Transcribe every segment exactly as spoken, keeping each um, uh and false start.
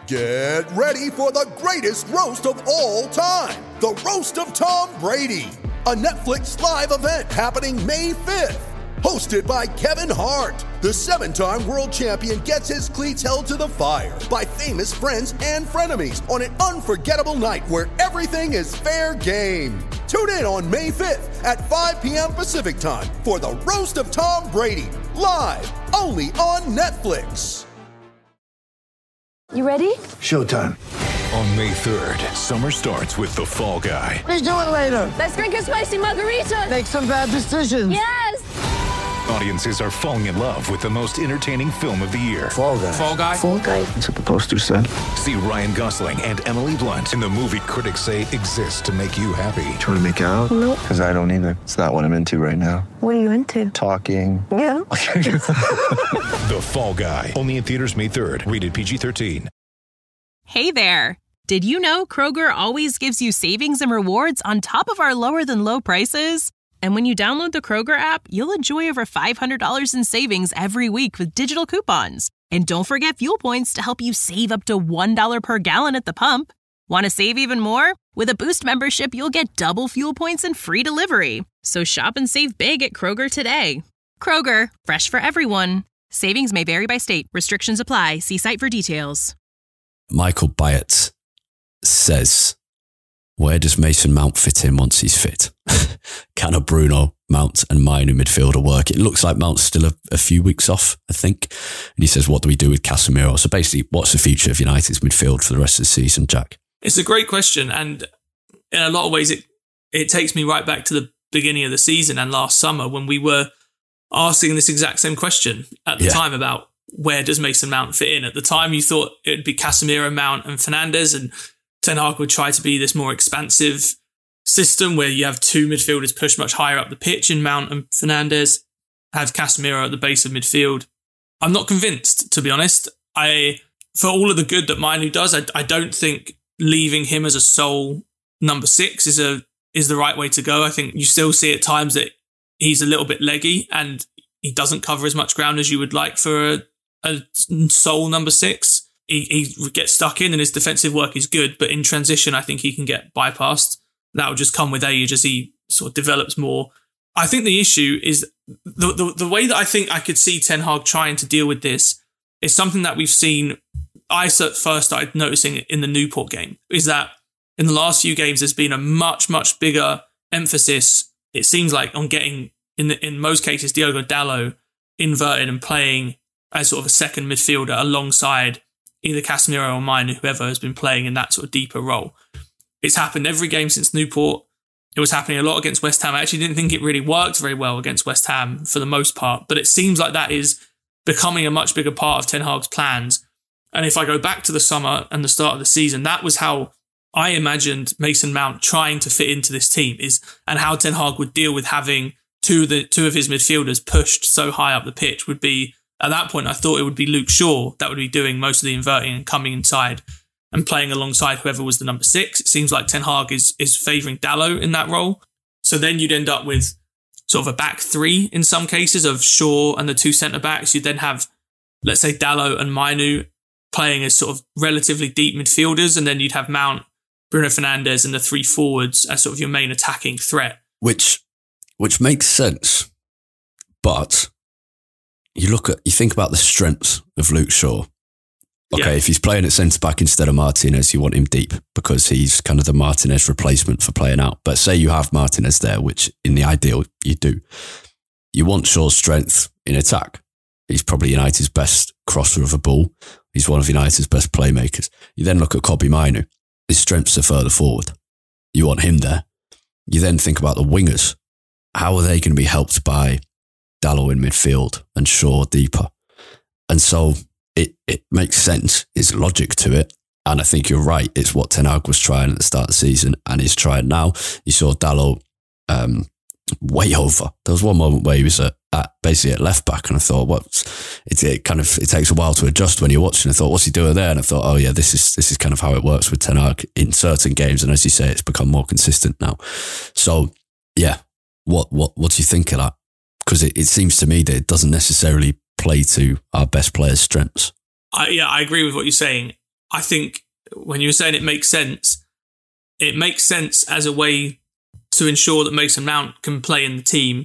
Get ready for the greatest roast of all time, the Roast of Tom Brady, a Netflix live event happening May fifth. Hosted by Kevin Hart, the seven-time world champion gets his cleats held to the fire by famous friends and frenemies on an unforgettable night where everything is fair game. Tune in on May fifth at five p.m. Pacific time for the Roast of Tom Brady, live only on Netflix. You ready? Showtime. On May third, summer starts with The Fall Guy. Let's do it later. Let's drink a spicy margarita. Make some bad decisions. Yes! Audiences are falling in love with the most entertaining film of the year. Fall Guy. Fall Guy. Fall Guy. That's what the poster said. See Ryan Gosling and Emily Blunt in the movie critics say exists to make you happy. Trying to make it out? Nope. Because I don't either. It's not what I'm into right now. What are you into? Talking. Yeah. The Fall Guy. Only in theaters May third. Rated P G thirteen. Hey there. Did you know Kroger always gives you savings and rewards on top of our lower than low prices? And when you download the Kroger app, you'll enjoy over five hundred dollars in savings every week with digital coupons. And don't forget fuel points to help you save up to one dollar per gallon at the pump. Want to save even more? With a Boost membership, you'll get double fuel points and free delivery. So shop and save big at Kroger today. Kroger, fresh for everyone. Savings may vary by state. Restrictions apply. See site for details. Michael Byatt says, where does Mason Mount fit in once he's fit? Can a Bruno, Mount and Mainu midfielder work? It looks like Mount's still a, a few weeks off, I think. And he says, what do we do with Casemiro? So basically, what's the future of United's midfield for the rest of the season, Jack? It's a great question. And in a lot of ways, it, it takes me right back to the beginning of the season and last summer when we were asking this exact same question at the yeah. time about where does Mason Mount fit in? At the time, you thought it would be Casemiro, Mount and Fernandes, and Ten Hag would try to be this more expansive system where you have two midfielders pushed much higher up the pitch in Mount and Fernandes, have Casemiro at the base of midfield. I'm not convinced, to be honest. I, for all of the good that Mainu does, I, I don't think leaving him as a sole number six is a is the right way to go. I think you still see at times that he's a little bit leggy and he doesn't cover as much ground as you would like for a, a sole number six. He, he gets stuck in and his defensive work is good, but in transition, I think he can get bypassed. That will just come with age as he sort of develops more. I think the issue is the, the the way that I think I could see Ten Hag trying to deal with this is something that we've seen. I first started noticing in the Newport game is that in the last few games, there's been a much, much bigger emphasis, it seems like, on getting, in the, in most cases, Diogo Dalot inverted and playing as sort of a second midfielder alongside either Casemiro or Mainu, whoever has been playing in that sort of deeper role. It's happened every game since Newport. It was happening a lot against West Ham. I actually didn't think it really worked very well against West Ham for the most part, but it seems like that is becoming a much bigger part of Ten Hag's plans. And if I go back to the summer and the start of the season, that was how I imagined Mason Mount trying to fit into this team, is and how Ten Hag would deal with having two of, the, two of his midfielders pushed so high up the pitch would be, at that point, I thought it would be Luke Shaw that would be doing most of the inverting and coming inside and playing alongside whoever was the number six. It seems like Ten Hag is, is favouring Dalot in that role. So then you'd end up with sort of a back three in some cases of Shaw and the two centre-backs. You'd then have, let's say, Dalot and Mainu playing as sort of relatively deep midfielders, and then you'd have Mount, Bruno Fernandes and the three forwards as sort of your main attacking threat. Which which makes sense, but you look at, you think about the strengths of Luke Shaw. Okay, yeah. If he's playing at centre-back instead of Martinez, you want him deep because he's kind of the Martinez replacement for playing out. But say you have Martinez there, which in the ideal you do. You want Shaw's strength in attack. He's probably United's best crosser of a ball. He's one of United's best playmakers. You then look at Kobbie Mainu. His strengths are further forward. You want him there. You then think about the wingers. How are they going to be helped by Dalot in midfield and Shaw deeper? And so it, it makes sense. There's logic to it. And I think you're right. It's what Ten Hag was trying at the start of the season and he's trying now. You saw Dalot um, way over. There was one moment where he was at, at basically at left back and I thought, what's it, it kind of, it takes a while to adjust when you're watching. I thought, what's he doing there? And I thought, oh yeah, this is, this is kind of how it works with Ten Hag in certain games. And as you say, it's become more consistent now. So yeah, what, what, what do you think of that? Because it, it seems to me that it doesn't necessarily play to our best players' strengths. I, yeah, I agree with what you're saying. I think when you were saying it makes sense, it makes sense as a way to ensure that Mason Mount can play in the team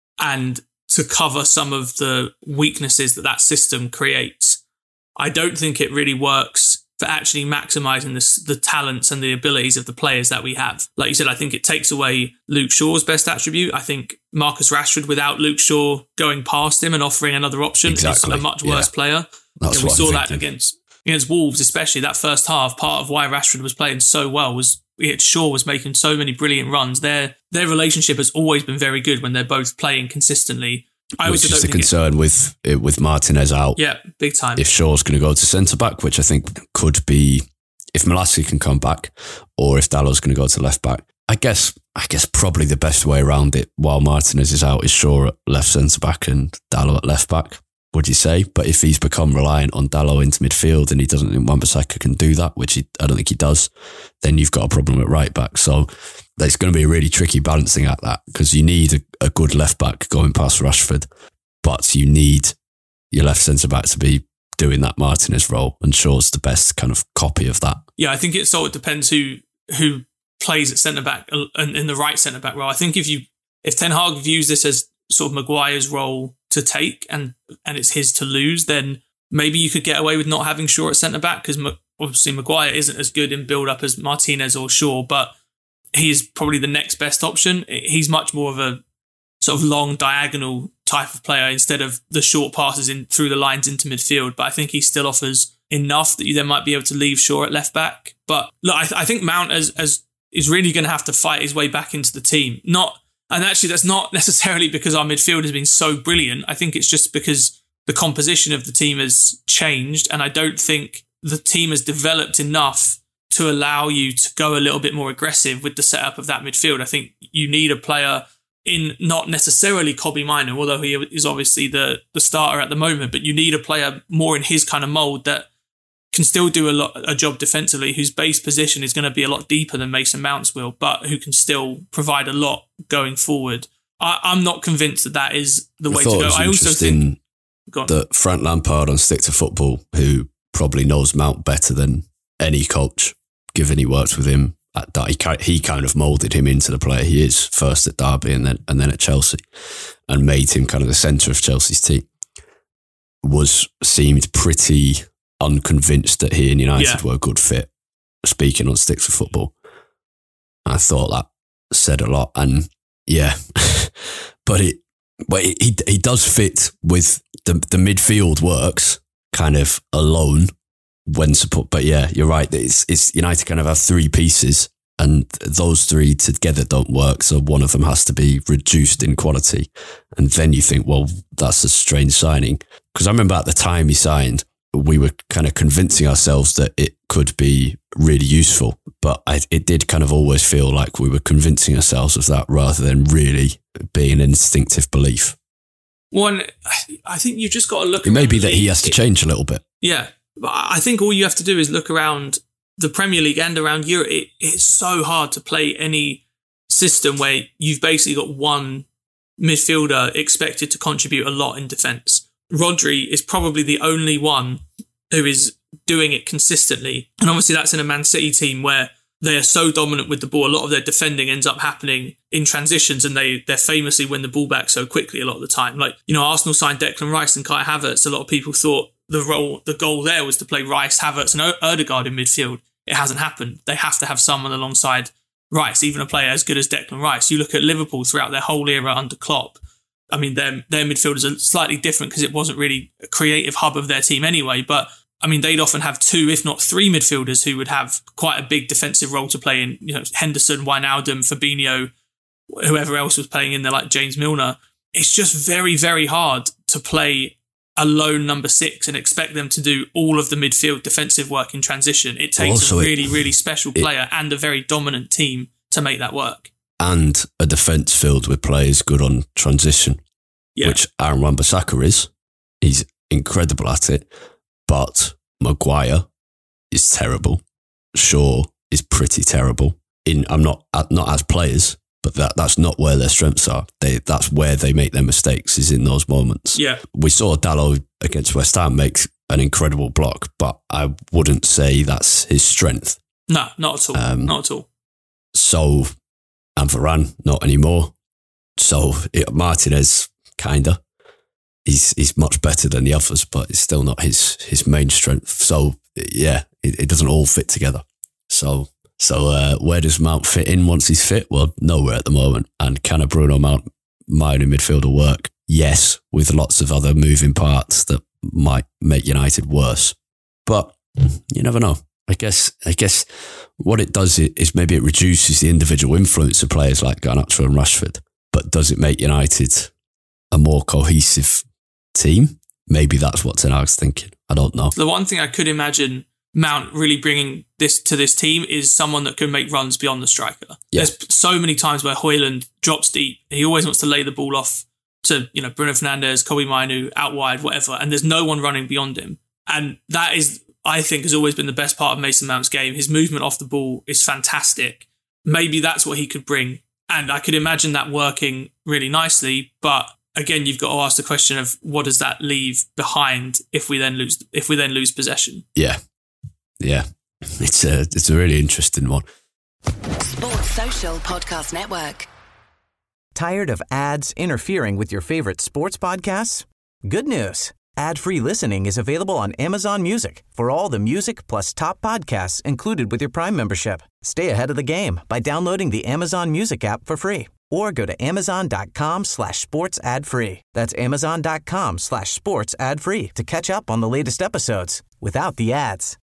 and to cover some of the weaknesses that that system creates. I don't think it really works for actually maximising the, the talents and the abilities of the players that we have. Like you said, I think it takes away Luke Shaw's best attribute. I think Marcus Rashford, without Luke Shaw going past him and offering another option, exactly. is a much worse yeah. player. That's and we what saw I'm that thinking. against against Wolves, especially that first half. Part of why Rashford was playing so well was Shaw was making so many brilliant runs. Their their relationship has always been very good when they're both playing consistently. I which also is don't the think concern it, with with Martinez out. Yeah, big time. If Shaw's going to go to centre back, which I think could be if Molaski can come back, or if Dallow's going to go to left back. I guess I guess probably the best way around it while Martinez is out is Shaw at left centre back and Dallow at left back. Would you say? But if he's become reliant on Dallow into midfield and he doesn't think Wan-Bissaka can do that, which he, I don't think he does, then you've got a problem at right back. So it's going to be a really tricky balancing act that because you need a, a good left back going past Rashford, but you need your left centre back to be doing that Martinez role, and Shaw's the best kind of copy of that. Yeah, I think it so it depends who who plays at centre back and in the right centre back role. I think if you if Ten Hag views this as sort of Maguire's role to take and and it's his to lose, then maybe you could get away with not having Shaw at centre back because obviously Maguire isn't as good in build up as Martinez or Shaw, but he's probably the next best option. He's much more of a sort of long diagonal type of player instead of the short passes in through the lines into midfield. But I think he still offers enough that you then might be able to leave Shaw at left back. But look, I, th- I think Mount as, as is really going to have to fight his way back into the team. Not, and actually that's not necessarily because our midfield has been so brilliant. I think it's just because the composition of the team has changed, and I don't think the team has developed enough to allow you to go a little bit more aggressive with the setup of that midfield. I think you need a player in not necessarily Kobbie Mainoo, although he is obviously the, the starter at the moment, but you need a player more in his kind of mould that can still do a lot a job defensively, whose base position is going to be a lot deeper than Mason Mount's will, but who can still provide a lot going forward. I, I'm not convinced that that is the I way to go. I also think that Frank Lampard on Stick to Football, who probably knows Mount better than any coach, given he worked with him at Derby, he kind of moulded him into the player he is, first at Derby and then and then at Chelsea, and made him kind of the centre of Chelsea's team, was seemed pretty unconvinced that he and United yeah. were a good fit, speaking on Stick to Football. I thought that said a lot, and yeah, but it, but it, he he does fit with the the midfield works kind of alone when support. But yeah, you're right. It's it's United kind of have three pieces, and those three together don't work. So one of them has to be reduced in quality, and then you think, well, that's a strange signing. Because I remember at the time he signed, we were kind of convincing ourselves that it could be really useful, but I, it did kind of always feel like we were convincing ourselves of that rather than really being an instinctive belief. One, I think you've just got to look. It may be that he has to change a little bit. Yeah, but I think all you have to do is look around the Premier League and around Europe. It, it's so hard to play any system where you've basically got one midfielder expected to contribute a lot in defence. Rodri is probably the only one who is doing it consistently. And obviously that's in a Man City team where they are so dominant with the ball. A lot of their defending ends up happening in transitions, and they they famously win the ball back so quickly a lot of the time. Like, you know, Arsenal signed Declan Rice and Kai Havertz. A lot of people thought the role, the goal there was to play Rice, Havertz and Ødegaard in midfield. It hasn't happened. They have to have someone alongside Rice, even a player as good as Declan Rice. You look at Liverpool throughout their whole era under Klopp. I mean, their, their midfielders are slightly different because it wasn't really a creative hub of their team anyway. But, I mean, they'd often have two, if not three midfielders who would have quite a big defensive role to play in. You know, Henderson, Wijnaldum, Fabinho, whoever else was playing in there, like James Milner. It's just very, very hard to play a lone number six and expect them to do all of the midfield defensive work in transition. It takes also a really, it, really special player it, and a very dominant team to make that work. And a defence filled with players good on transition, yeah. which Aaron Wan-Bissaka is. He's incredible at it, but Maguire is terrible. Shaw is pretty terrible. In I'm not not as players, but that, that's not where their strengths are. They that's where they make their mistakes, is in those moments. Yeah, we saw Dalot against West Ham make an incredible block, but I wouldn't say that's his strength. No, not at all. Um, not at all. So, and Varane, not anymore. So it, Martinez, kinda. He's he's much better than the others, but it's still not his his main strength. So yeah, it, it doesn't all fit together. So so uh, where does Mount fit in once he's fit? Well, nowhere at the moment. And can a Bruno Mount minor midfielder work? Yes, with lots of other moving parts that might make United worse. But you never know. I guess I guess what it does is maybe it reduces the individual influence of players like Garnacho and Rashford. But does it make United a more cohesive team? Maybe that's what Ten Hag's thinking. I don't know. The one thing I could imagine Mount really bringing this to this team is someone that can make runs beyond the striker. Yeah. There's so many times where Højlund drops deep. He always wants to lay the ball off to, you know, Bruno Fernandes, Kobe Mainu, out wide, whatever, and there's no one running beyond him. And that is, I think, has always been the best part of Mason Mount's game. His movement off the ball is fantastic. Maybe that's what he could bring. And I could imagine that working really nicely. But again, you've got to ask the question of what does that leave behind if we then lose if we then lose possession? Yeah. Yeah. It's a it's a really interesting one. Sports Social Podcast Network. Tired of ads interfering with your favorite sports podcasts? Good news. Ad-free listening is available on Amazon Music for all the music plus top podcasts included with your Prime membership. Stay ahead of the game by downloading the Amazon Music app for free or go to amazon.com slash sports ad free. That's amazon.com slash sports ad free to catch up on the latest episodes without the ads.